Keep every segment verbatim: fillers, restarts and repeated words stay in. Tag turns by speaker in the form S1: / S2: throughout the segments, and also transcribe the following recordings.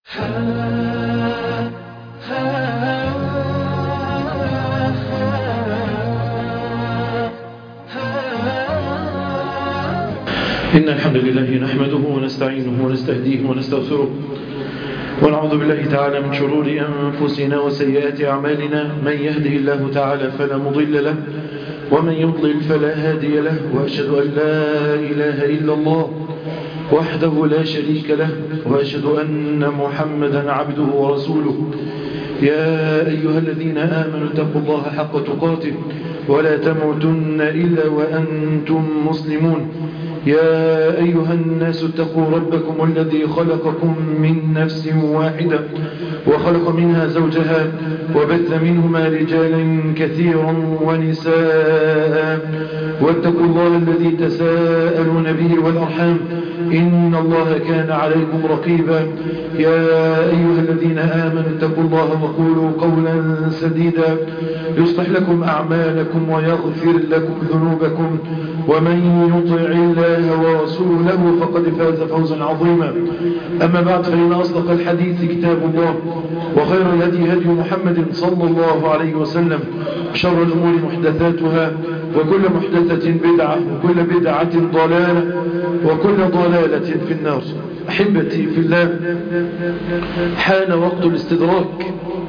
S1: إن الحمد لله نحمده ونستعينه ونستهديه ونستغفره ونعوذ بالله تعالى من شرور أنفسنا وسيئات أعمالنا. من يهده الله تعالى فلا مضل له ومن يضلل فلا هادي له، وأشهد أن لا إله إلا الله وحده لا شريك له، وأشهد أن محمدا عبده ورسوله. يا أيها الذين آمنوا اتقوا الله حق تقاته ولا تموتن إلا وأنتم مسلمون. يا أيها الناس اتقوا ربكم الذي خلقكم من نفس واحدة وخلق منها زوجها وبث منهما رجالا كثيرا ونساء، واتقوا الله الذي تساءلون به والأرحام إن الله كان عليكم رقيبا. يا أيها الذين آمنوا اتقوا الله وقولوا قولا سديدا يصلح لكم أعمالكم ويغفر لكم ذنوبكم، ومن يطع الله ورسوله فقد فاز فوزا عظيما. أما بعد، فإن أصدق الحديث كتاب الله، وخير الهدي هدي محمد صلى الله عليه وسلم، شر الأمور محدثاتها، وكل محدثة بدعة، وكل بدعة ضلالة، وكل ضلالة في النار. أحبتي في الله، حان وقت الاستدراك.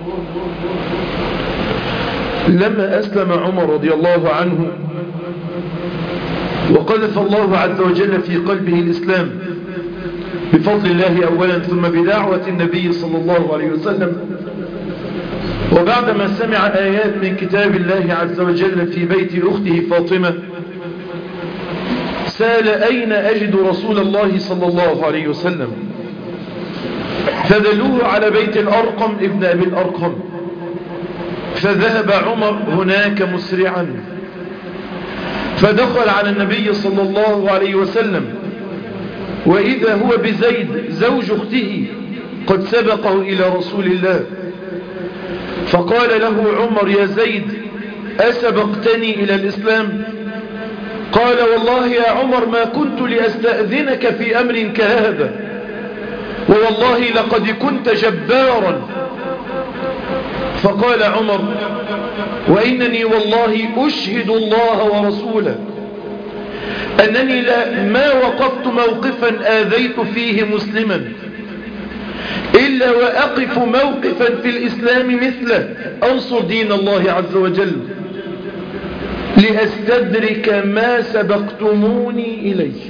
S1: لما أسلم عمر رضي الله عنه وقذف الله عز وجل في قلبه الإسلام بفضل الله أولا، ثم بدعوة النبي صلى الله عليه وسلم، وبعدما سمع آيات من كتاب الله عز وجل في بيت أخته فاطمة، سأل أين أجد رسول الله صلى الله عليه وسلم؟ فدلوه على بيت الأرقم ابن أبي الأرقم، فذهب عمر هناك مسرعا، فدخل على النبي صلى الله عليه وسلم، وإذا هو بزيد زوج أخته قد سبقه إلى رسول الله. فقال له عمر: يا زيد، أسبقتني إلى الإسلام؟ قال: والله يا عمر ما كنت لأستأذنك في أمر كهذا، ووالله لقد كنت جبارا. فقال عمر: وإنني والله أشهد الله ورسوله أنني لا ما وقفت موقفا آذيت فيه مسلما إلا وأقف موقفا في الإسلام مثله أنصر دين الله عز وجل لأستدرك ما سبقتموني إليه.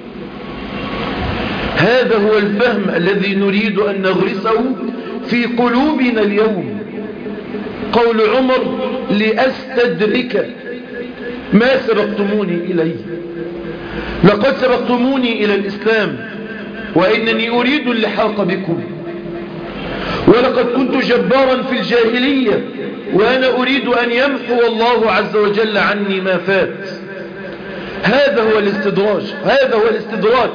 S1: هذا هو الفهم الذي نريد أن نغرسه في قلوبنا اليوم. قول عمر: لأستدرك ما سبقتموني إليه. لقد سبقتموني إلى الإسلام، وإنني أريد اللحاق بكم، ولقد كنت جبارا في الجاهلية، وأنا أريد أن يمحو الله عز وجل عني ما فات. هذا هو الاستدراج، هذا هو الاستدراك.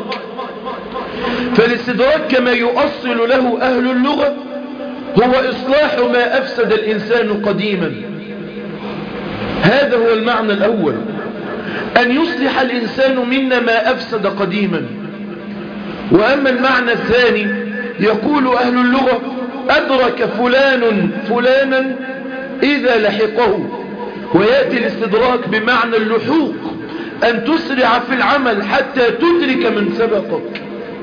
S1: فالاستدراك كما يؤصل له أهل اللغة هو إصلاح ما أفسد الإنسان قديما. هذا هو المعنى الأول، أن يصلح الإنسان منا ما أفسد قديما. وأما المعنى الثاني، يقول أهل اللغة: أدرك فلان فلانا إذا لحقه. ويأتي الاستدراك بمعنى اللحوق، أن تسرع في العمل حتى تدرك من سبقك.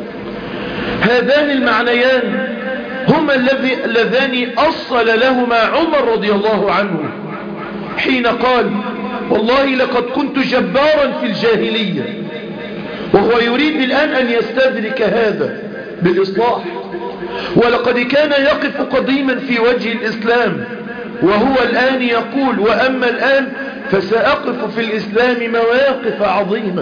S1: هذان المعنيان هما اللذان أصل لهما عمر رضي الله عنه حين قال: والله لقد كنت جبارا في الجاهلية. وهو يريد الآن أن يستدرك هذا بالإصلاح. ولقد كان يقف قديما في وجه الإسلام، وهو الآن يقول: وأما الآن فسأقف في الإسلام مواقف عظيمة.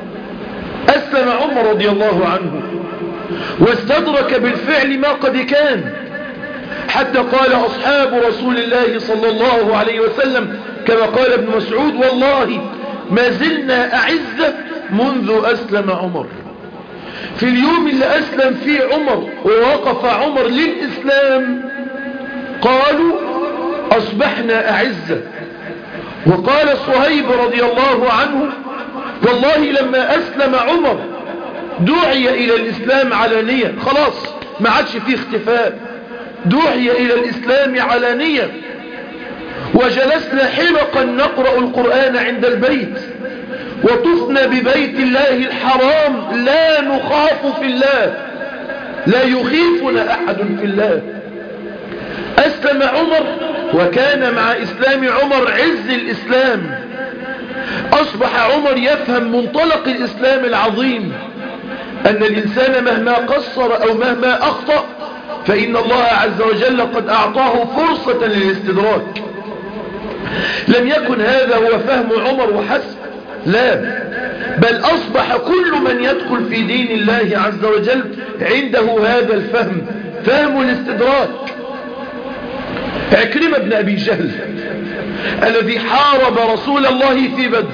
S1: أسلم عمر رضي الله عنه واستدرك بالفعل ما قد كان، حتى قال أصحاب رسول الله صلى الله عليه وسلم كما قال ابن مسعود: والله ما زلنا أعزة منذ أسلم عمر. في اليوم اللي أسلم فيه عمر ووقف عمر للإسلام قالوا: أصبحنا أعزة. وقال صهيب رضي الله عنه: والله لما أسلم عمر دعي إلى الإسلام علانية، خلاص ما عادش فيه اختفاء، دعي إلى الإسلام علانية، وجلسنا حلقا نقرأ القرآن عند البيت، وطفنا ببيت الله الحرام لا نخاف في الله، لا يخيفنا أحد في الله. أسلم عمر، وكان مع إسلام عمر عز الإسلام. أصبح عمر يفهم منطلق الإسلام العظيم، أن الإنسان مهما قصر أو مهما أخطأ فإن الله عز وجل قد أعطاه فرصة للاستدراك. لم يكن هذا هو فهم عمر وحسب، لا، بل أصبح كل من يدخل في دين الله عز وجل عنده هذا الفهم، فهم الاستدراك. عكرمة بن أبي جهل الذي حارب رسول الله في بدر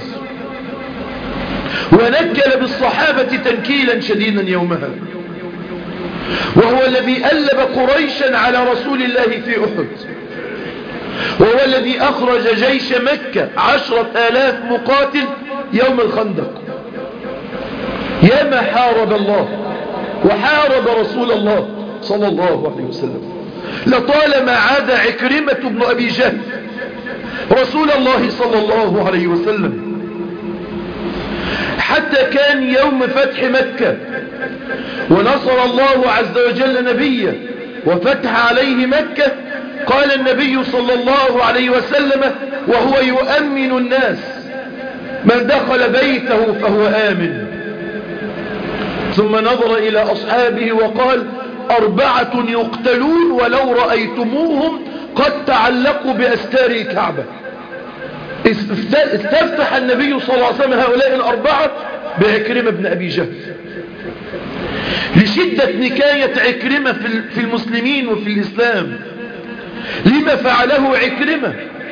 S1: ونكل بالصحابة تنكيلا شديدا يومها، وهو الذي ألب قريشا على رسول الله في أحد، وهو الذي أخرج جيش مكة عشرة آلاف مقاتل يوم الخندق. ياما حارب الله وحارب رسول الله صلى الله عليه وسلم. لطالما عاد عكرمة بن أبي جهل رسول الله صلى الله عليه وسلم، حتى كان يوم فتح مكة ونصر الله عز وجل نبيه وفتح عليه مكة، قال النبي صلى الله عليه وسلم وهو يؤمن الناس: من دخل بيته فهو آمن. ثم نظر إلى أصحابه وقال: أربعة يقتلون ولو رأيتموهم قد تعلقوا بأستار الكعبة. استفتح النبي صلى الله عليه وسلم هؤلاء الأربعة بعكرمة بن أبي جهل، لشدة نكاية عكرمة في المسلمين وفي الإسلام. لما فعله عكرمة؟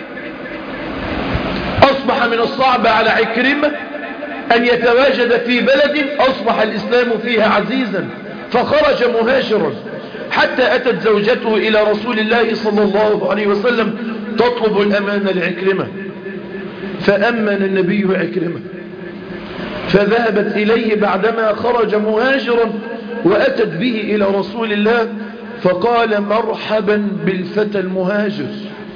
S1: أصبح من الصعب على عكرمة أن يتواجد في بلد أصبح الإسلام فيها عزيزا، فخرج مهاجرا، حتى أتت زوجته إلى رسول الله صلى الله عليه وسلم تطلب الأمان لعكرمة، فأمن النبي عكرمة، فذهبت إليه بعدما خرج مهاجرا وأتت به إلى رسول الله، فقال: مرحبا بالفتى المهاجر.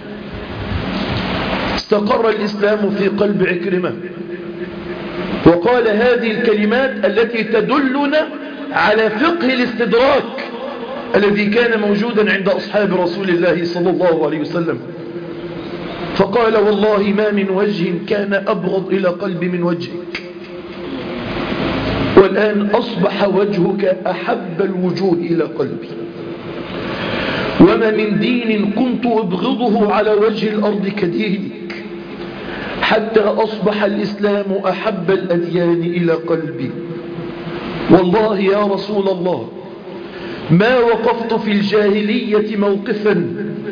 S1: استقر الإسلام في قلب عكرمة، وقال هذه الكلمات التي تدلنا على فقه الاستدراك الذي كان موجودا عند أصحاب رسول الله صلى الله عليه وسلم. فقال: والله ما من وجه كان أبغض إلى قلبي من وجهك، والآن أصبح وجهك أحب الوجوه إلى قلبي، وما من دين كنت أبغضه على وجه الأرض كدينك، حتى أصبح الإسلام أحب الأديان إلى قلبي. والله يا رسول الله ما وقفت في الجاهلية موقفا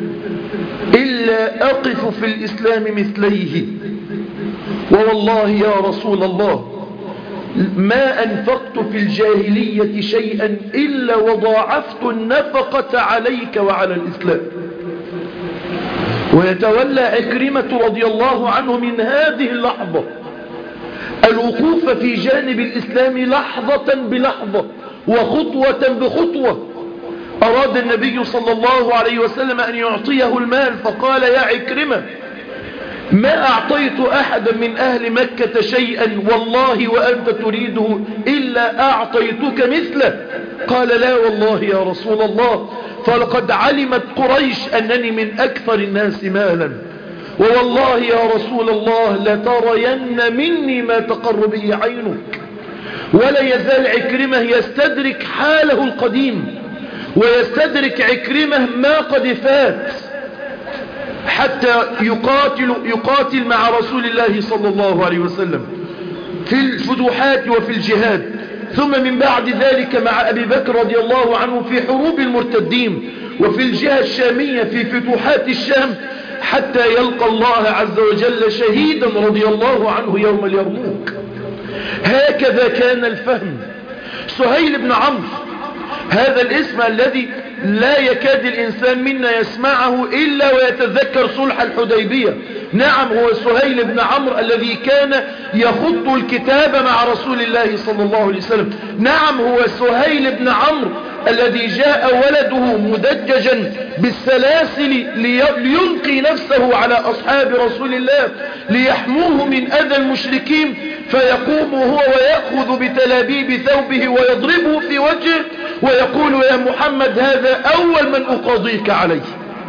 S1: إلا أقف في الإسلام مثليه، ووالله يا رسول الله ما أنفقت في الجاهلية شيئا إلا وضاعفت النفقة عليك وعلى الإسلام. ويتولى عكرمة رضي الله عنه من هذه اللحظة الوقوف في جانب الإسلام لحظة بلحظة وخطوة بخطوة. أراد النبي صلى الله عليه وسلم أن يعطيه المال، فقال: يا عكرمة ما أعطيت أحدا من أهل مكة شيئا والله وأنت تريده إلا أعطيتك مثله. قال: لا والله يا رسول الله، فلقد علمت قريش أنني من أكثر الناس مالا، ووالله يا رسول الله لترين مني ما تقر به عينك. ولا يزال عكرمة يستدرك حاله القديم ويستدرك عكرمة ما قد فات، حتى يقاتل, يقاتل مع رسول الله صلى الله عليه وسلم في الفتوحات وفي الجهاد، ثم من بعد ذلك مع أبي بكر رضي الله عنه في حروب المرتدين، وفي الجهة الشامية في فتوحات الشام، حتى يلقى الله عز وجل شهيدا رضي الله عنه يوم اليرموك. هكذا كان الفهم. سهيل بن عمرو، هذا الاسم الذي لا يكاد الإنسان منا يسمعه إلا ويتذكر صلح الحديبية. نعم، هو سهيل بن عمرو الذي كان يخط الكتاب مع رسول الله صلى الله عليه وسلم. نعم، هو سهيل بن عمرو الذي جاء ولده مدججا بالسلاسل ليلقي نفسه على أصحاب رسول الله ليحموه من أذى المشركين، فيقوم هو ويأخذ بتلابيب ثوبه ويضربه في وجهه ويقول يا محمد هذا أول من أقاضيك عليه.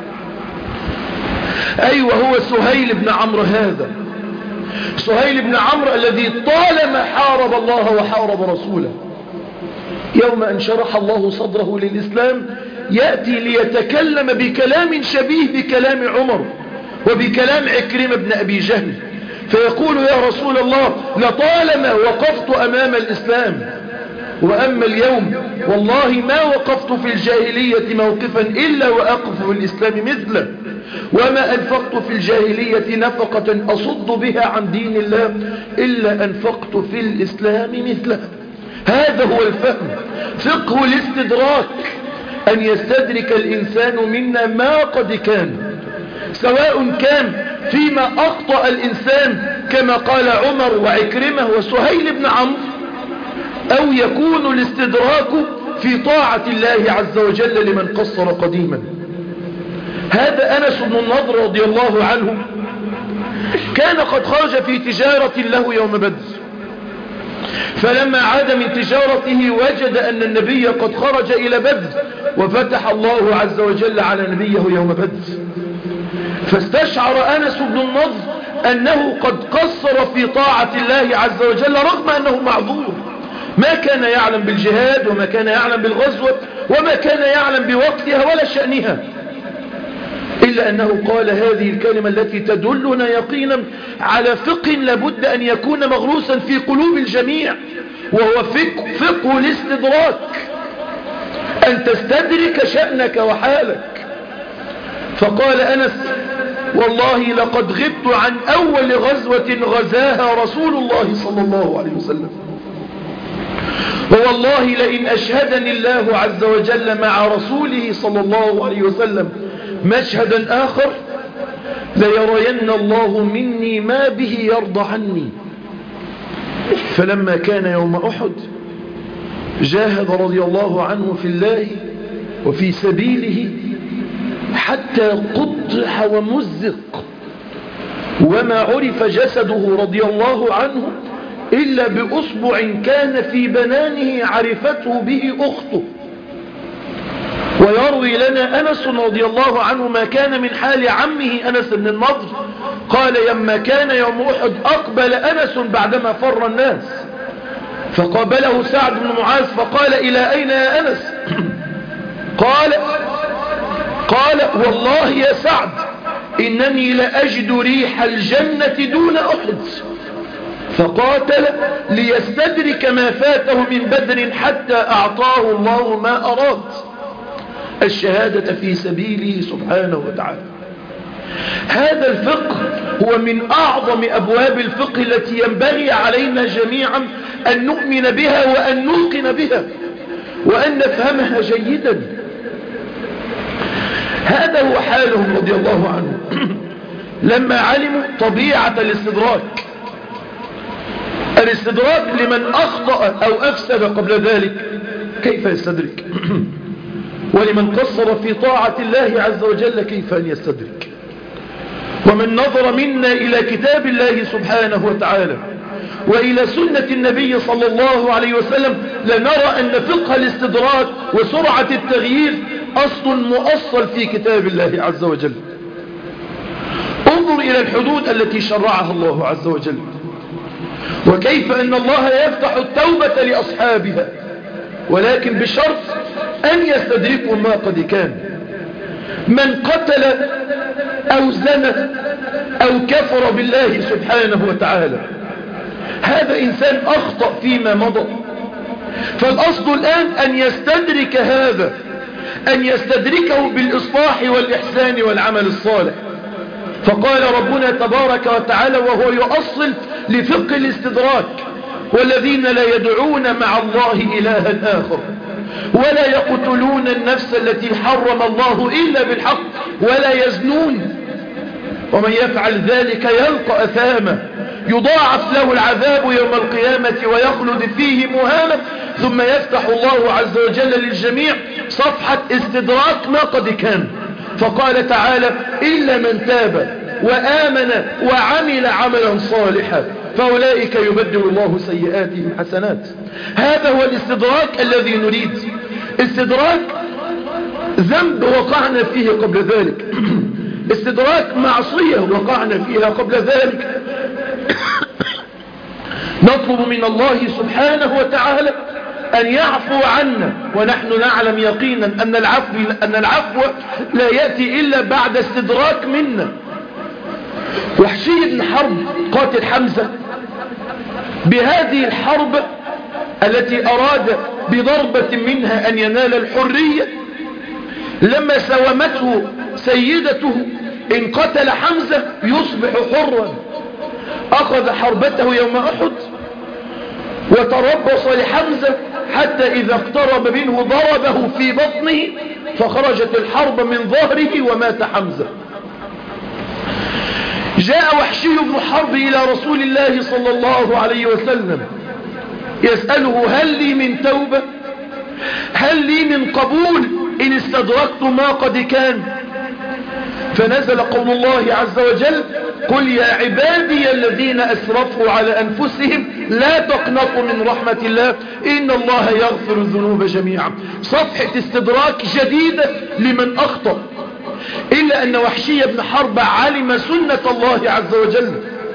S1: أيوة هو سهيل بن عمرو، هذا سهيل بن عمرو الذي طالما حارب الله وحارب رسوله، يوم أن شرح الله صدره للإسلام يأتي ليتكلم بكلام شبيه بكلام عمر وبكلام عكرمة بن أبي جهل، فيقول يا رسول الله لطالما وقفت أمام الإسلام، وأما اليوم والله ما وقفت في الجاهلية موقفا إلا وأقف في الإسلام مثله، وما أنفقت في الجاهلية نفقة أصد بها عن دين الله إلا أنفقت في الإسلام مثله. هذا هو الفهم، فقه الاستدراك، أن يستدرك الإنسان منا ما قد كان، سواء كان فيما أخطأ الإنسان كما قال عمر وعكرمة وسهيل بن عمرو، أو يكون الاستدراك في طاعة الله عز وجل لمن قصر قديما. هذا أنس بن النضر رضي الله عنه كان قد خرج في تجارة له يوم بدر، فلما عاد من تجارته وجد أن النبي قد خرج إلى بدر وفتح الله عز وجل على نبيه يوم بدر، فاستشعر أنس بن النضر أنه قد قصر في طاعة الله عز وجل رغم أنه معذور، ما كان يعلم بالجهاد وما كان يعلم بالغزوة وما كان يعلم بوقتها ولا شأنها، إلا أنه قال هذه الكلمة التي تدلنا يقينا على فقه لابد أن يكون مغروسا في قلوب الجميع، وهو فقه, فقه الاستدراك، أن تستدرك شأنك وحالك. فقال أنس والله لقد غبت عن أول غزوة غزاها رسول الله صلى الله عليه وسلم، ووالله لئن أشهدني الله عز وجل مع رسوله صلى الله عليه وسلم مشهدا آخر ليرين الله مني ما به يرضى عني. فلما كان يوم أحد جاهد رضي الله عنه في الله وفي سبيله حتى قطع ومزق، وما عرف جسده رضي الله عنه إلا بأصبع كان في بنانه عرفته به أخته. ويروي لنا أنس رضي الله عنه ما كان من حال عمه أنس بن النضر، قال لما كان يوم أحد أقبل أنس بعدما فر الناس فقابله سعد بن معاذ فقال إلى أين يا أنس؟ قال قال والله يا سعد إنني لأجد ريح الجنة دون أحد. فقاتل ليستدرك ما فاته من بدر حتى أعطاه الله ما أراد، الشهادة في سبيله سبحانه وتعالى. هذا الفقه هو من أعظم أبواب الفقه التي ينبغي علينا جميعا أن نؤمن بها وأن نوقن بها وأن نفهمها جيدا. هذا هو حالهم رضي الله عنهم لما علموا طبيعة الاستدراك. الاستدراك لمن أخطأ أو أفسد قبل ذلك كيف يستدرك، ولمن قصر في طاعة الله عز وجل كيف أن يستدرك. ومن نظر منا إلى كتاب الله سبحانه وتعالى وإلى سنة النبي صلى الله عليه وسلم لنرى أن فقه الاستدراك وسرعة التغيير أصل مؤصل في كتاب الله عز وجل. انظر إلى الحدود التي شرعها الله عز وجل، وكيف أن الله يفتح التوبة لأصحابها، ولكن بشرط أن يستدركوا ما قد كان. من قتل أو زنى أو كفر بالله سبحانه وتعالى هذا إنسان أخطأ فيما مضى، فالأصل الآن أن يستدرك هذا، أن يستدركه بالإصلاح والإحسان والعمل الصالح. فقال ربنا تبارك وتعالى وهو يؤصل لفقه الاستدراك والذين لا يدعون مع الله إلها آخر ولا يقتلون النفس التي حرم الله إلا بالحق ولا يزنون ومن يفعل ذلك يلقى أثاما يضاعف له العذاب يوم القيامة ويخلد فيه مهانا ثم يفتح الله عز وجل للجميع صفحة استدراك ما قد كان، فقال تعالى إلا من تاب وآمن وعمل عملا صالحا فأولئك يبدل الله سيئاتهم حسنات. هذا هو الاستدراك الذي نريد، استدراك ذنب وقعنا فيه قبل ذلك، استدراك معصية وقعنا فيها قبل ذلك. نطلب من الله سبحانه وتعالى أن يعفو عنا، ونحن نعلم يقينا أن العفو, أن العفو لا يأتي إلا بعد استدراك منا. وحشي بن حرب قاتل حمزة بهذه الحرب التي أراد بضربة منها أن ينال الحرية، لما ساومته سيدته إن قتل حمزة يصبح حرا، أخذ حربته يوم أحد وتربص لحمزة حتى إذا اقترب منه ضربه في بطنه فخرجت الحرب من ظهره ومات حمزة. جاء وحشي بن حرب إلى رسول الله صلى الله عليه وسلم يسأله هل لي من توبة، هل لي من قبول إن استدركت ما قد كان؟ فنزل قول الله عز وجل قل يا عبادي الذين أسرفوا على أنفسهم لا تقنطوا من رحمة الله إن الله يغفر الذنوب جميعا. صفحة استدراك جديدة لمن أخطأ، إلا أن وحشي بن حرب علم سنة الله عز وجل،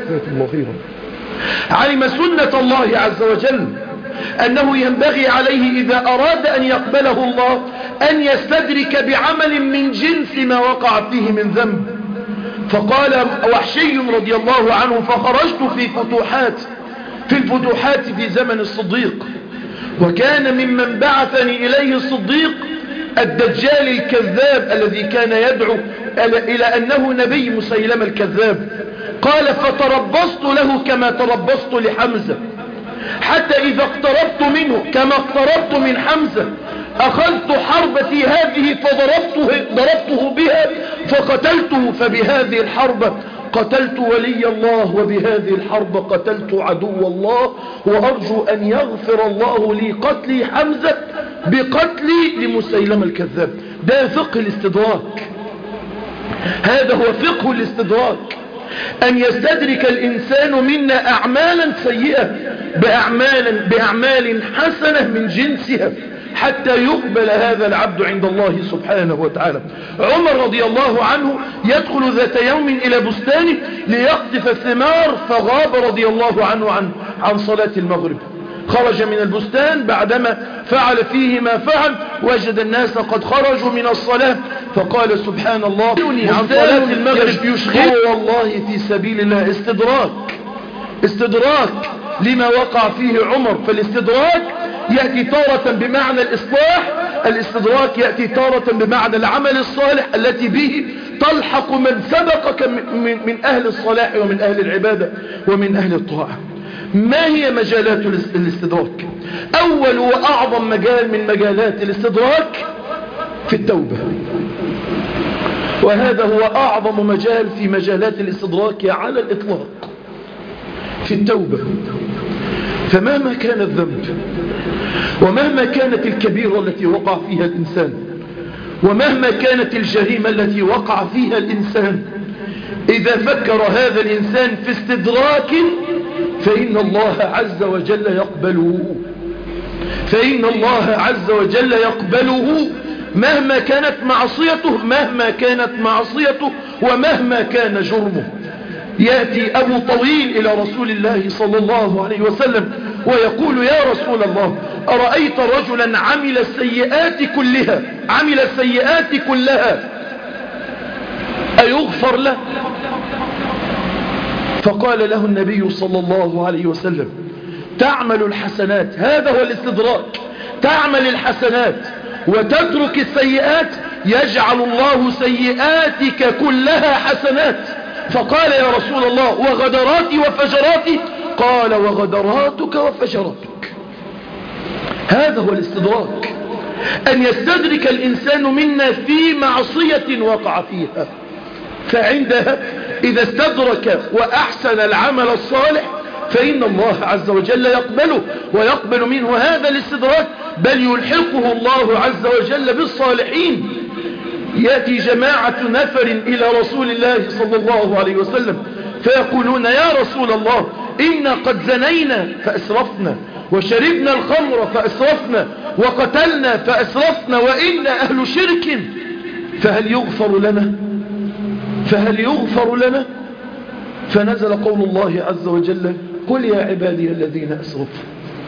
S1: علم سنة الله عز وجل أنه ينبغي عليه إذا أراد أن يقبله الله أن يستدرك بعمل من جنس ما وقع فيه من ذنب. فقال وحشي رضي الله عنه فخرجت في فتوحات في الفتوحات في زمن الصديق، وكان ممن بعثني إليه الصديق الدجال الكذاب الذي كان يدعو إلى أنه نبي مسيلمة الكذاب. قال فتربصت له كما تربصت لحمزة، حتى إذا اقتربت منه كما اقتربت من حمزة أخذت حربتي هذه فضربته ضربته بها فقتلته، فبهذه الحرب قتلت ولي الله وبهذه الحرب قتلت عدو الله، وأرجو أن يغفر الله لي قتلي حمزة بقتلي لمسيلمة الكذاب. ده فقه الاستدراك، هذا هو فقه الاستدراك، أن يستدرك الإنسان منا أعمالا سيئة بأعمال, بأعمال حسنة من جنسها حتى يقبل هذا العبد عند الله سبحانه وتعالى. عمر رضي الله عنه يدخل ذات يوم إلى بستانه ليقطف الثمار، فغاب رضي الله عنه عن, عن صلاة المغرب. خرج من البستان بعدما فعل فيه ما فعل، وجد الناس قد خرجوا من الصلاة، فقال سبحان الله عن صلاة المغرب يشغل والله في سبيل الله. استدراك استدراك لما وقع فيه عمر. فالاستدراك يأتي تارة بمعنى الإصلاح، الاستدراك يأتي تارة بمعنى العمل الصالح التي به تلحق من سبقك من, من أهل الصلاح ومن أهل العبادة ومن أهل الطاعة. ما هي مجالات الاستدراك؟ أول وأعظم مجال من مجالات الاستدراك في التوبة، وهذا هو أعظم مجال في مجالات الاستدراك على الإطلاق، في التوبة. فمهما كان الذنب ومهما كانت الكبيرة التي وقع فيها الإنسان ومهما كانت الجريمة التي وقع فيها الإنسان، إذا فكر هذا الإنسان في استدراك فإن الله عز وجل يقبله، فإن الله عز وجل يقبله مهما كانت معصيته، مهما كانت معصيته ومهما كان جرمه. يأتي أبو طويل إلى رسول الله صلى الله عليه وسلم ويقول يا رسول الله أرأيت رجلا عمل السيئات كلها عمل السيئات كلها أيغفر له؟ فقال له النبي صلى الله عليه وسلم تعمل الحسنات، هذا هو الاستدراك، تعمل الحسنات وتترك السيئات يجعل الله سيئاتك كلها حسنات. فقال يا رسول الله وغدراتي وفجراتي؟ قال وغدراتك وفجراتك. هذا هو الاستدراك، أن يستدرك الإنسان منا في معصية وقع فيها، فعندها إذا استدرك وأحسن العمل الصالح فإن الله عز وجل يقبله ويقبل منه هذا الاستدراك، بل يلحقه الله عز وجل بالصالحين. يأتي جماعة نفر إلى رسول الله صلى الله عليه وسلم فيقولون يا رسول الله إنا قد زنينا فأسرفنا، وشربنا الخمر فأسرفنا، وقتلنا فأسرفنا، وإنا أهل شرك، فهل يغفر لنا فهل يغفر لنا فنزل قول الله عز وجل قل يا عبادي الذين أسرفوا.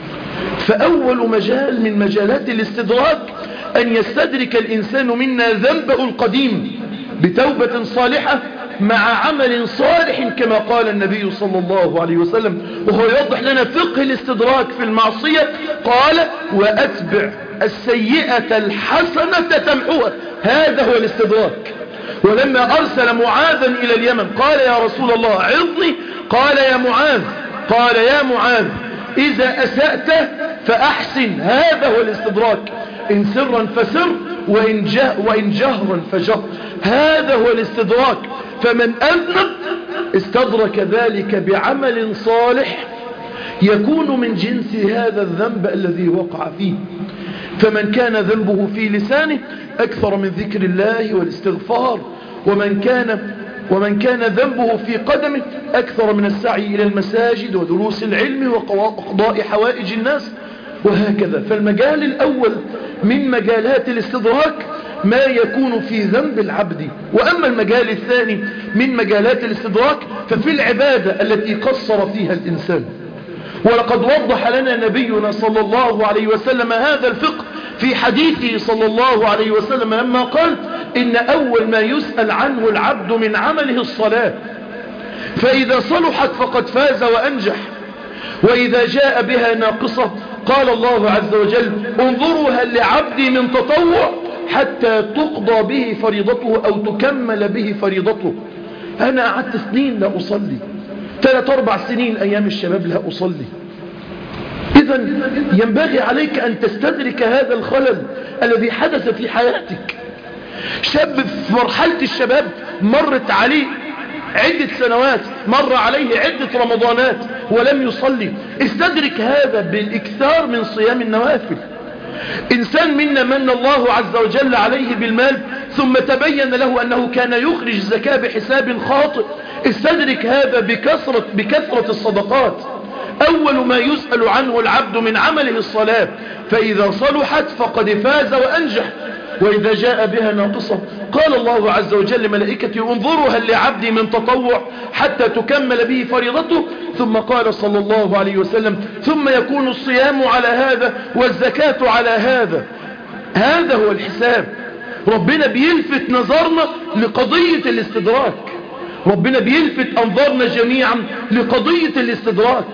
S1: فأول مجال من مجالات الاستدراك أن يستدرك الإنسان منا ذنبه القديم بتوبة صالحة مع عمل صالح كما قال النبي صلى الله عليه وسلم، وهو يوضح لنا فقه الاستدراك في المعصية. قال وأتبع السيئة الحسنة تمحوها، هذا هو الاستدراك. ولما أرسل معاذا إلى اليمن قال يا رسول الله عظني، قال يا معاذ قال يا معاذ إذا أسأت فأحسن، هذا هو الاستدراك، إن سرا فسر وإن, وإن جهرا فجهر، هذا هو الاستدراك. فمن أذنب استدرك ذلك بعمل صالح يكون من جنس هذا الذنب الذي وقع فيه. فمن كان ذنبه في لسانه أكثر من ذكر الله والاستغفار، ومن كان ومن كان ذنبه في قدمه أكثر من السعي إلى المساجد ودروس العلم وقضاء حوائج الناس، وهكذا. فالمجال الأول من مجالات الاستدراك ما يكون في ذنب العبد. وأما المجال الثاني من مجالات الاستدراك ففي العبادة التي قصر فيها الإنسان. ولقد وضح لنا نبينا صلى الله عليه وسلم هذا الفقه في حديثه صلى الله عليه وسلم لما قال إن أول ما يسأل عنه العبد من عمله الصلاة، فإذا صلحت فقد فاز وأنجح، وإذا جاء بها ناقصة قال الله عز وجل انظروا هل لعبدي من تطوع حتى تقضى به فريضته أو تكمل به فريضته. أنا قعدت سنين لا أصلي، ثلاث أربع سنين أيام الشباب لا أصلي. إذا ينبغي عليك أن تستدرك هذا الخلل الذي حدث في حياتك. شاب في مرحلة الشباب مرت عليه عدة سنوات، مر عليه عدة رمضانات ولم يصلي، استدرك هذا بالإكثار من صيام النوافل. إنسان منا من الله عز وجل عليه بالمال ثم تبين له أنه كان يخرج زكاة بحساب خاطئ، استدرك هذا بكثرة, بكثرة الصدقات. أول ما يسأل عنه العبد من عمله الصلاة، فإذا صلحت فقد فاز وأنجح، وإذا جاء بها ناقصة قال الله عز وجل ملائكته انظروا هل لعبدي من تطوع حتى تكمل به فريضته. ثم قال صلى الله عليه وسلم ثم يكون الصيام على هذا والزكاة على هذا. هذا هو الحساب. ربنا بيلفت نظرنا لقضية الاستدراك، ربنا بيلفت أنظارنا جميعا لقضية الاستدراك.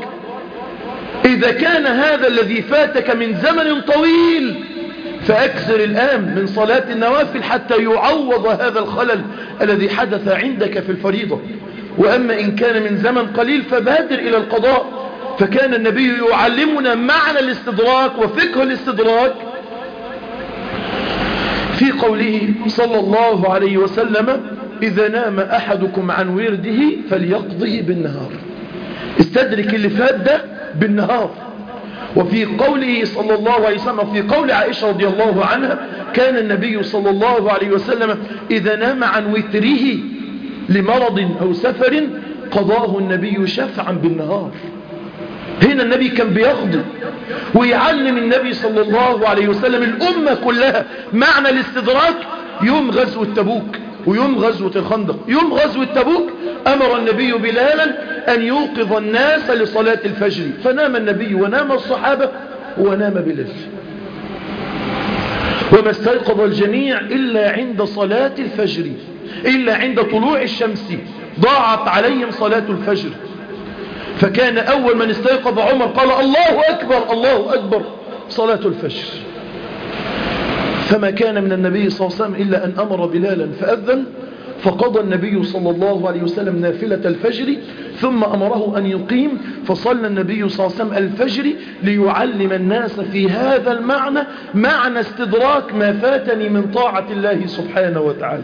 S1: إذا كان هذا الذي فاتك من زمن طويل فأكثر الآن من صلاة النوافل حتى يعوض هذا الخلل الذي حدث عندك في الفريضة. وأما إن كان من زمن قليل فبادر إلى القضاء. فكان النبي يعلمنا معنى الاستدراك وفقه الاستدراك في قوله صلى الله عليه وسلم إذا نام أحدكم عن ورده فليقضه بالنهار. استدرك اللي فات ده بالنهار. وفي قوله صلى الله عليه وسلم في قول عائشة رضي الله عنها كان النبي صلى الله عليه وسلم إذا نام عن وتره لمرض أو سفر قضاه النبي شفعا بالنهار. هنا النبي كان بيقضي ويعلم النبي صلى الله عليه وسلم الأمة كلها معنى الاستدراك. يوم غزوة تبوك ويوم غزوة الخندق، يوم غزوة تبوك أمر النبي بلالا أن يوقظ الناس لصلاة الفجر، فنام النبي ونام الصحابة ونام بلال، وما استيقظ الجميع إلا عند صلاة الفجر، إلا عند طلوع الشمس ضاعت عليهم صلاة الفجر. فكان أول من استيقظ عمر قال الله أكبر الله أكبر صلاة الفجر. فما كان من النبي صلى الله عليه وسلم إلا أن أمر بلالا فأذن، فقضى النبي صلى الله عليه وسلم نافلة الفجر ثم أمره أن يقيم، فصلى النبي صلى الله عليه وسلم الفجر ليعلم الناس في هذا المعنى معنى استدراك ما فاتني من طاعة الله سبحانه وتعالى.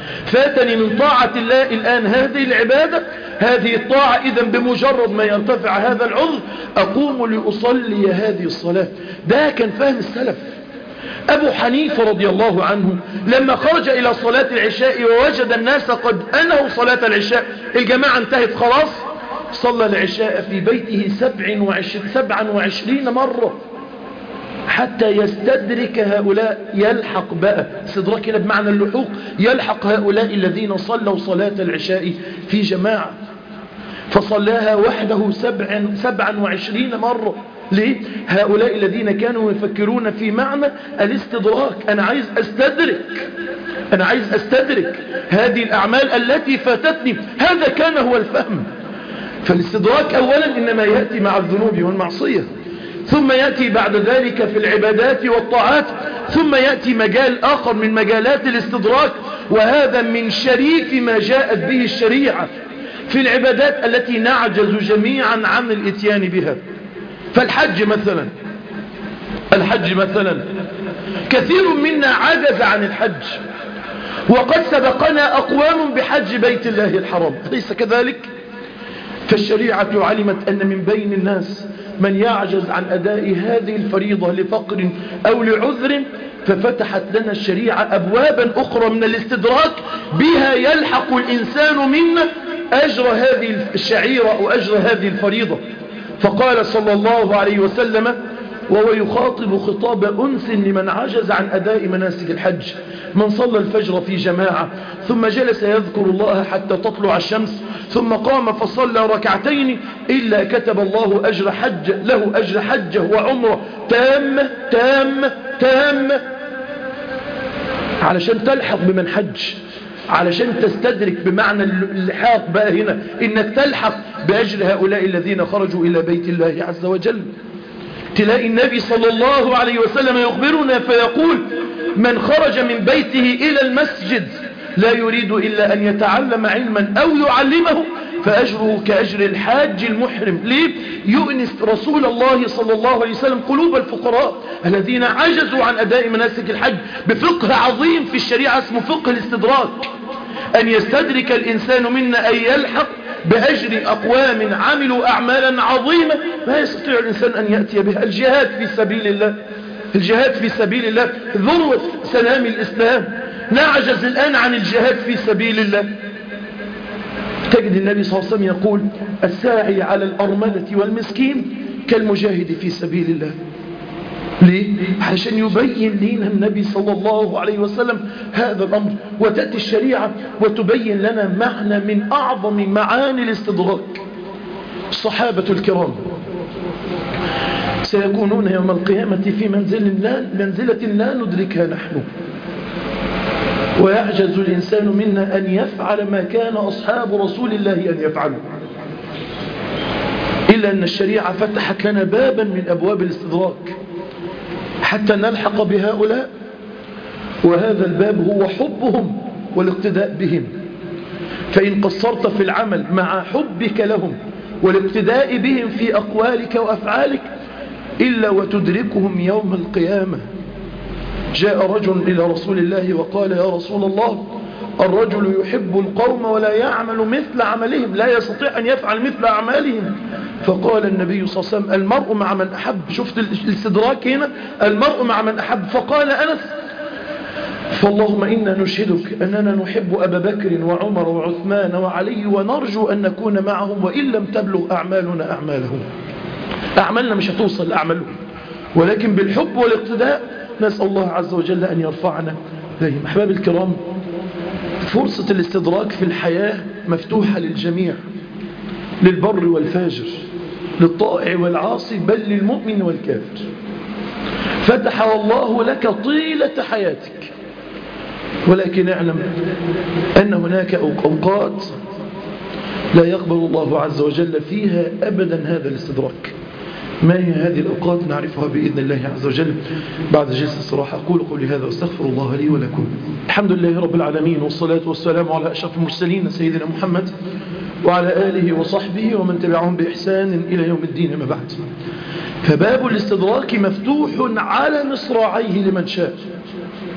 S1: فاتني من طاعة الله الآن هذه العبادة، هذه الطاعة إذا بمجرد ما يرتفع هذا العذر أقوم لأصلي هذه الصلاة. ده كان فهم السلف. أبو حنيفة رضي الله عنه لما خرج إلى صلاة العشاء ووجد الناس قد أنهوا صلاة العشاء، الجماعة انتهت خلاص، صلى العشاء في بيته سبعا وعشرين مرة حتى يستدرك هؤلاء، يلحق بقى استدراك هنا بمعنى اللحوق، يلحق هؤلاء الذين صلوا صلاة العشاء في جماعة. فصلاها وحده سبعا, سبعا وعشرين مرة. ليه؟ هؤلاء الذين كانوا يفكرون في معنى الاستدراك. أنا عايز أستدرك أنا عايز أستدرك هذه الأعمال التي فاتتني. هذا كان هو الفهم. فالاستدراك أولا إنما يأتي مع الذنوب والمعصية، ثم يأتي بعد ذلك في العبادات والطاعات، ثم يأتي مجال آخر من مجالات الاستدراك، وهذا من شريف ما جاءت به الشريعة في العبادات التي نعجز جميعا عن الاتيان بها. فالحج مثلا الحج مثلا كثير منا عجز عن الحج، وقد سبقنا أقوام بحج بيت الله الحرام، أليس كذلك؟ فالشريعة علمت أن من بين الناس من يعجز عن أداء هذه الفريضة لفقر أو لعذر، ففتحت لنا الشريعة أبوابا أخرى من الاستدراك بها يلحق الإنسان منا أجر هذه الشعيرة وأجر هذه الفريضة. فقال صلى الله عليه وسلم وهو يخاطب خطاب أنس لمن عجز عن أداء مناسك الحج: من صلى الفجر في جماعة ثم جلس يذكر الله حتى تطلع الشمس ثم قام فصلى ركعتين إلا كتب الله أجر حج له أجر حجه وعمره تامة تامة تامة. علشان تلحق بمن حج، علشان تستدرك بمعنى اللحاق بقى هنا، إنك تلحق بأجر هؤلاء الذين خرجوا إلى بيت الله عز وجل. تلاقي النبي صلى الله عليه وسلم يخبرنا فيقول: من خرج من بيته إلى المسجد لا يريد إلا أن يتعلم علما أو يعلمه فأجره كأجر الحاج المحرم. ليه؟ يؤنس رسول الله صلى الله عليه وسلم قلوب الفقراء الذين عجزوا عن أداء مناسك الحج بفقه عظيم في الشريعة اسمه فقه الاستدراك، أن يستدرك الإنسان منا أن يلحق بأجر أقوام عملوا أعمالا عظيمة ما يستطيع الإنسان أن يأتي بها. الجهاد في سبيل الله، الجهاد في سبيل الله ذروة سلام الإسلام، نعجز الآن عن الجهاد في سبيل الله. تجد النبي صلى الله عليه وسلم يقول: الساعي على الأرملة والمسكين كالمجاهد في سبيل الله. ليه؟ عشان يبين لنا النبي صلى الله عليه وسلم هذا الأمر، وتأتي الشريعة وتبين لنا معنى من أعظم معاني الاستدراك. الصحابة الكرام سيكونون يوم القيامة في منزل لا منزلة لا ندركها نحن، ويعجز الإنسان منا أن يفعل ما كان أصحاب رسول الله أن يفعلوا، إلا أن الشريعة فتحت لنا بابا من أبواب الاستدراك حتى نلحق بهؤلاء، وهذا الباب هو حبهم والاقتداء بهم. فإن قصرت في العمل مع حبك لهم والاقتداء بهم في أقوالك وأفعالك إلا وتدركهم يوم القيامة. جاء رجل إلى رسول الله وقال: يا رسول الله، الرجل يحب القوم ولا يعمل مثل عملهم، لا يستطيع أن يفعل مثل أعمالهم. فقال النبي صلى الله عليه وسلم: المرء مع من أحب. شفت الاستدراك هنا؟ المرء مع من أحب. فقال أنس: فاللهم إنا نشهدك أننا نحب أبا بكر وعمر وعثمان وعلي ونرجو أن نكون معهم وإن لم تبلغ أعمالنا أعمالهم. أعمالنا مش هتوصل لأعمالهم، ولكن بالحب والاقتداء نسأل الله عز وجل أن يرفعنا إليهم. أحباب الكرام، فرصة الاستدراك في الحياة مفتوحة للجميع، للبر والفاجر، للطائع والعاصي، بل للمؤمن والكافر. فتح الله لك طيلة حياتك، ولكن اعلم أن هناك أوقات لا يقبل الله عز وجل فيها أبدا هذا الاستدراك. ما هي هذه الأوقات؟ نعرفها بإذن الله عز وجل بعد جلسة الصراحة. أقول قولي هذا واستغفر الله لي ولكم. الحمد لله رب العالمين، والصلاة والسلام على أشرف المرسلين سيدنا محمد وعلى آله وصحبه ومن تبعهم بإحسان إلى يوم الدين. ما بعد، فباب الاستدراك مفتوح على مصراعيه لمن شاء.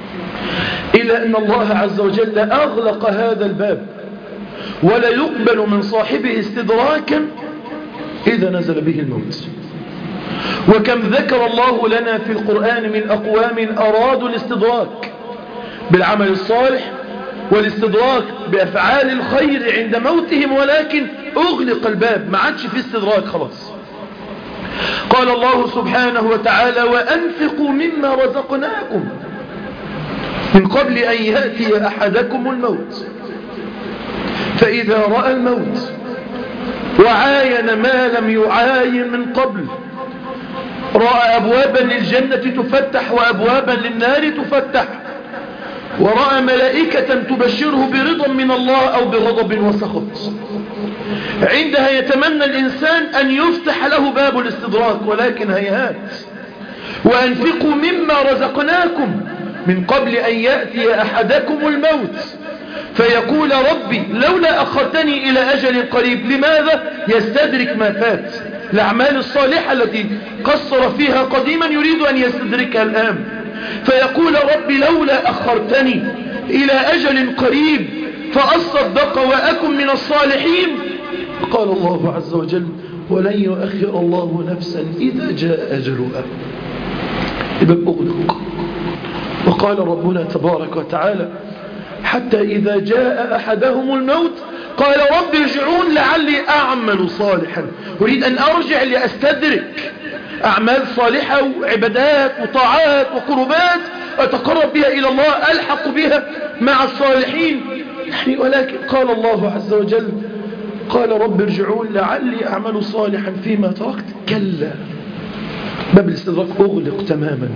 S1: إلا أن الله عز وجل أغلق هذا الباب، ولا يقبل من صاحبه استدراكا إذا نزل به الموت. وكم ذكر الله لنا في القرآن من أقوام أرادوا الاستدراك بالعمل الصالح والاستدراك بأفعال الخير عند موتهم، ولكن أغلق الباب، ما عادش في استدراك خلاص. قال الله سبحانه وتعالى: وأنفقوا مما رزقناكم من قبل أن يأتي أحدكم الموت فإذا رأى الموت وعاين ما لم يعاين من قبل، رأى أبوابا للجنة تفتح وأبوابا للنار تفتح، ورأى ملائكة تبشره برضا من الله أو بغضب وسخط. عندها يتمنى الإنسان أن يفتح له باب الاستدراك، ولكن هيهات. وأنفقوا مما رزقناكم من قبل أن يأتي أحدكم الموت فيقول: ربي لولا أخرتني إلى أجل قريب. لماذا؟ يستدرك ما فات، الأعمال الصالحة التي قصر فيها قديما يريد أن يستدركها الآن، فيقول: ربي لولا أخرتني إلى أجل قريب فأصدق وأكن من الصالحين. قال الله عز وجل: ولن يؤخر الله نفسا إذا جاء أجلها. الباب أغلق. وقال ربنا تبارك وتعالى: حتى إذا جاء أحدهم الموت قال: رب ارجعون لعلي أعمل صالحا. أريد أن أرجع لأستدرك أعمال صالحة وعبادات وطاعات وقربات أتقرب بها إلى الله، ألحق بها مع الصالحين. ولكن قال الله عز وجل: قال رب ارجعون لعلي أعمل صالحا فيما تركت. كلا، باب الاستدراك أغلق تماما.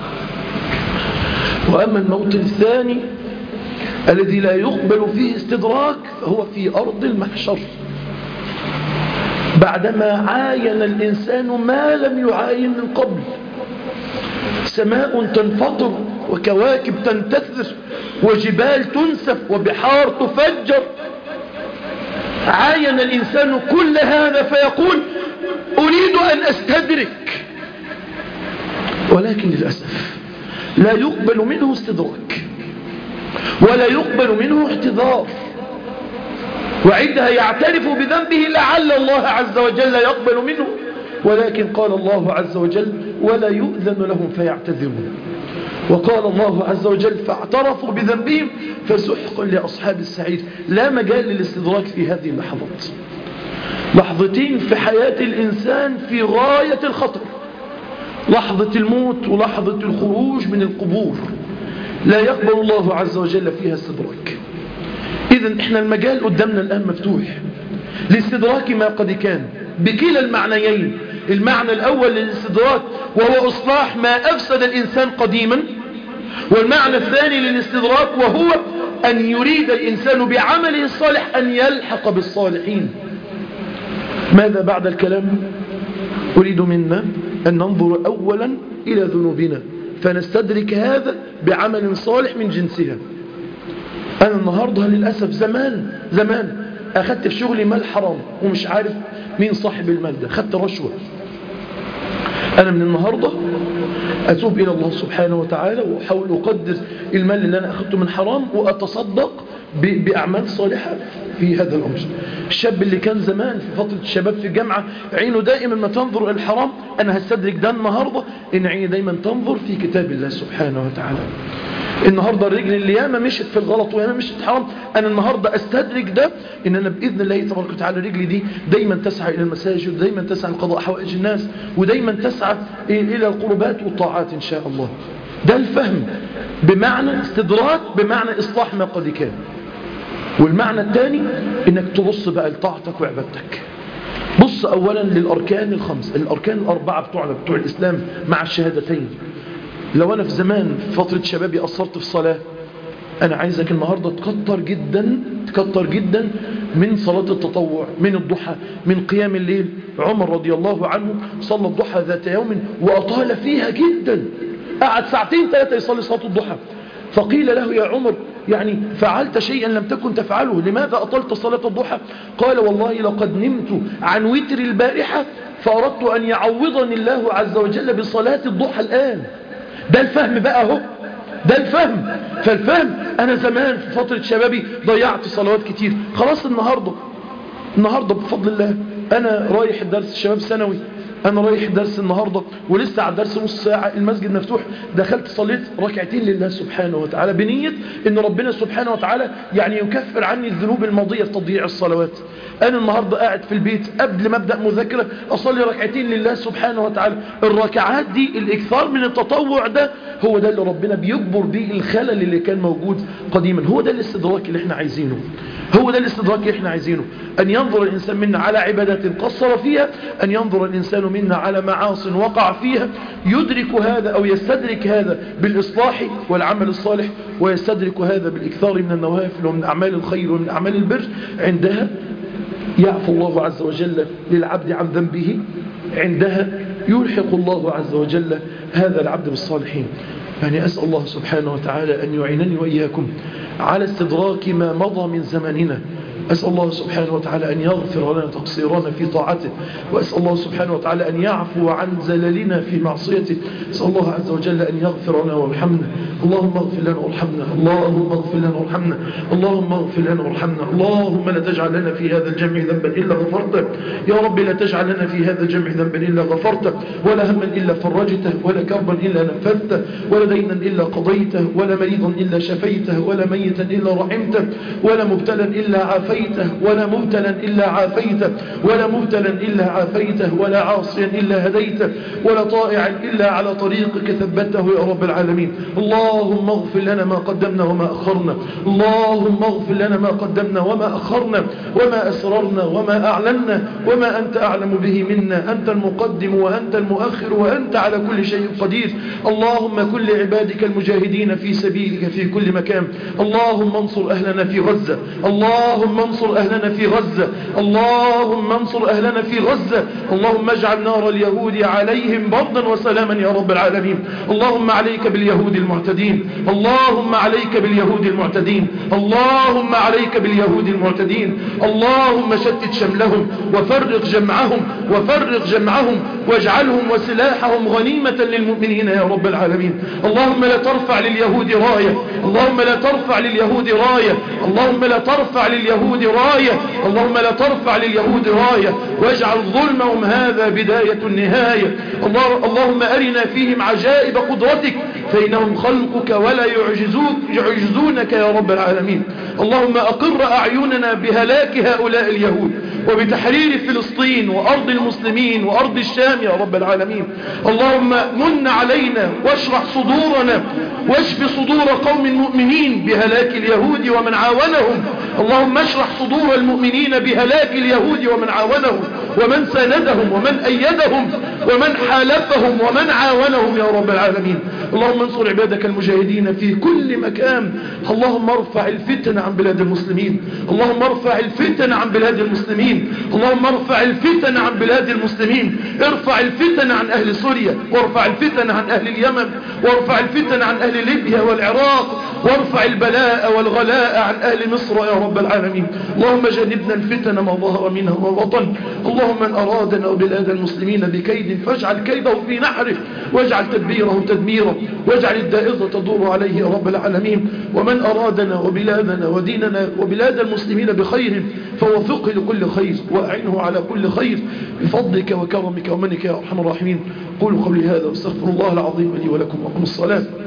S1: وأما الموت الثاني الذي لا يقبل فيه استدراك فهو في أرض المحشر، بعدما عاين الإنسان ما لم يعاين من قبل. سماء تنفطر وكواكب تنتثر وجبال تنسف وبحار تفجر. عاين الإنسان كل هذا فيقول: أريد أن أستدرك، ولكن للأسف لا يقبل منه استدراك ولا يقبل منه اعتذار، وعندها يعترف بذنبه لعل الله عز وجل يقبل منه، ولكن قال الله عز وجل: ولا يؤذن لهم فيعتذرون. وقال الله عز وجل: فاعترفوا بذنبهم فسحقا لأصحاب السعير. لا مجال للاستدراك في هذه اللحظات، لحظتين في حياة الإنسان في غاية الخطر، لحظة الموت ولحظة الخروج من القبور، لا يقبل الله عز وجل فيها استدراك. إذن إحنا المجال قدامنا الآن مفتوح لاستدراك ما قد كان بكلا المعنيين. المعنى الأول للاستدراك وهو إصلاح ما أفسد الإنسان قديما، والمعنى الثاني للاستدراك وهو أن يريد الإنسان بعمله الصالح أن يلحق بالصالحين. ماذا بعد الكلام؟ أريد منا أن ننظر أولا إلى ذنوبنا فنستدرك هذا بعمل صالح من جنسها. أنا النهاردة للأسف زمان زمان أخذت في شغلي مال حرام ومش عارف مين صاحب المال ده، أخذت رشوة. أنا من النهاردة أتوب إلى الله سبحانه وتعالى وأحاول أقدر المال اللي أنا أخذته من حرام وأتصدق بأعمال صالحة في هذا الأمر. الشاب اللي كان زمان في فترة الشباب في الجامعة عينه دائما ما تنظر إلى الحرام، أنا هستدرك ده النهاردة إن عيني دائما تنظر في كتاب الله سبحانه وتعالى. النهاردة الرجل اللي ياما مشت في الغلط وياما مشت في حرام، أنا النهاردة أستدرك ده إن أنا بإذن الله تبارك وتعالى رجلي دي دايما تسعى إلى المساجد ودايما تسعى لقضاء حوائج الناس ودايما تسعى إلى القربات والطاعات إن شاء الله. ده الفهم بمعنى استدراك، بمعنى إصلاح ما قد كان. والمعنى الثاني إنك تبص بقى لطاعتك وعبادتك. بص أولا للأركان الخمس، الأركان الأربعة بتوعنا بتوع الإسلام مع الشهادتين. لو أنا في زمان في فترة شبابي قصرت في الصلاة، أنا عايزك النهاردة تكتر جدا تكتر جدا من صلاة التطوع، من الضحى، من قيام الليل. عمر رضي الله عنه صلى الضحى ذات يوم وأطال فيها جدا، قعد ساعتين ثلاثة يصلي صلاة الضحى. فقيل له: يا عمر يعني فعلت شيئا لم تكن تفعله، لماذا أطلت صلاة الضحى؟ قال: والله لقد نمت عن وتر البارحة فأردت أن يعوضني الله عز وجل بصلاة الضحى الآن. ده الفهم بقى هو ده الفهم. فالفهم، أنا زمان في فترة شبابي ضيعت صلوات كتير، خلاص النهاردة النهاردة بفضل الله أنا رايح الدرس شباب ثانوي، أنا رايح الدرس النهاردة ولسه على الدرس نص ساعة، المسجد مفتوح، دخلت صليت ركعتين لله سبحانه وتعالى بنية إن ربنا سبحانه وتعالى يعني يكفر عني الذنوب الماضية في تضييع الصلوات. أنا النهاردة قاعد في البيت قبل ما أبدأ مذاكرة أصلي ركعتين لله سبحانه وتعالى. الركعات دي الإكثار من التطوع ده هو ده اللي ربنا بيجبر بيه الخلل اللي كان موجود قديما. هو ده الاستدراك اللي احنا عايزينه، هو ده الاستدراك اللي احنا عايزينه، أن ينظر الإنسان منا على عبادات قصر فيها، أن ينظر الإنسان منا على معاص وقع فيها، يدرك هذا أو يستدرك هذا بالإصلاح والعمل الصالح، ويستدرك هذا بالإكثار من النوافل ومن أعمال الخير ومن أعمال البر. عندها يعفو الله عز وجل للعبد عن ذنبه، عندها يلحق الله عز وجل هذا العبد بالصالحين. يعني أسأل الله سبحانه وتعالى أن يعينني وإياكم على استدراك ما مضى من زماننا. أسأل الله سبحانه وتعالى أن يغفر لنا تقصيرنا في طاعته، وأسأل الله سبحانه وتعالى أن يعفو عن زللنا في معصيته. أسأل الله عز وجل أن يغفر لنا ويرحمنا. اللهم اغفر لنا وارحمنا، اللهم اغفر لنا وارحمنا، اللهم اغفر لنا وارحمنا. اللهم لا تجعل لنا في هذا الجمع ذنبا إلا غفرته، يا رب لا تجعل لنا في هذا الجمع ذنبا إلا غفرته، ولا هما إلا فرجته، ولا كربا إلا نفذته، ولا دينا إلا قضيته، ولا مريضا إلا شفيته، ولا ميتا إلا رحمته، ولا مبتلا إلا عافيته، ولا مبتلا إلا عافيته، ولا مبتلا إلا عافيته، ولا عاصيا إلا هديته، ولا طائعا إلا على طريقك ثبته يا رب العالمين. اللهم اغفر لنا ما قدمنا وما أخرنا، اللهم اغفر لنا ما قدمنا وما أخرنا، وما أسررنا وما أعلنا، وما أنت أعلم به منا. أنت المقدم وأنت المؤخر وأنت على كل شيء قدير. اللهم كل عبادك المجاهدين في سبيلك في كل مكان. اللهم انصر أهلنا في غزة، اللهم انصر أهلنا في غزة، اللهم انصر أهلنا في غزة. اللهم اجعل نار اليهود عليهم بردا وسلاما يا رب العالمين. اللهم عليك باليهود المعتدين، اللهم عليك باليهود المعتدين، اللهم عليك باليهود المعتدين. اللهم شتت شملهم وفرق جمعهم، وفرق جمعهم واجعلهم وسلاحهم غنيمة للمؤمنين يا رب العالمين. اللهم لا ترفع لليهود راية، اللهم لا ترفع لليهود راية، اللهم لا ترفع لليهود راية، اللهم لا ترفع لليهود راية، واجعل ظلمهم هذا بداية النهاية. اللهم أرنا فيهم عجائب قدرتك فإنهم خلقك ولا يعجزوك يعجزونك يا رب العالمين. اللهم أقر أعيننا بهلاك هؤلاء اليهود وبتحرير فلسطين وأرض المسلمين وأرض الشام يا رب العالمين. اللهم من علينا واشرح صدورنا واشف صدور قوم مؤمنين بهلاك اليهود ومن عاونهم. اللهم اشرح صدور المؤمنين بهلاك اليهود ومن عاونهم ومن ساندهم ومن أيدهم ومن حالفهم ومن عاونهم يا رب العالمين. اللهم انصر عبادك المجاهدين في كل مكان. اللهم ارفع الفتن عن بلاد المسلمين، اللهم ارفع الفتن عن بلاد المسلمين، اللهم ارفع الفتن عن بلاد المسلمين. ارفع الفتن عن أهل سوريا، وارفع الفتن عن أهل اليمن، وارفع الفتن عن أهل ليبيا والعراق، وارفع البلاء والغلاء عن أهل مصر يا رب العالمين. اللهم جنبنا الفتن ما ظهر منها وما بطن. اللهم من أرادنا وبلاد المسلمين بكيد فاجعل كيده في نحره، واجعل تدبيره تدميره، واجعل الدائرة تدور عليه يا رب العالمين. ومن أرادنا وبلادنا وديننا وبلاد المسلمين بخير فوفقه لكل خير وأعنه على كل خير بفضلك وكرمك ومنك يا أرحم الراحمين. قولوا قولي هذا واستغفر الله العظيم لي ولكم وأقم الصلاة.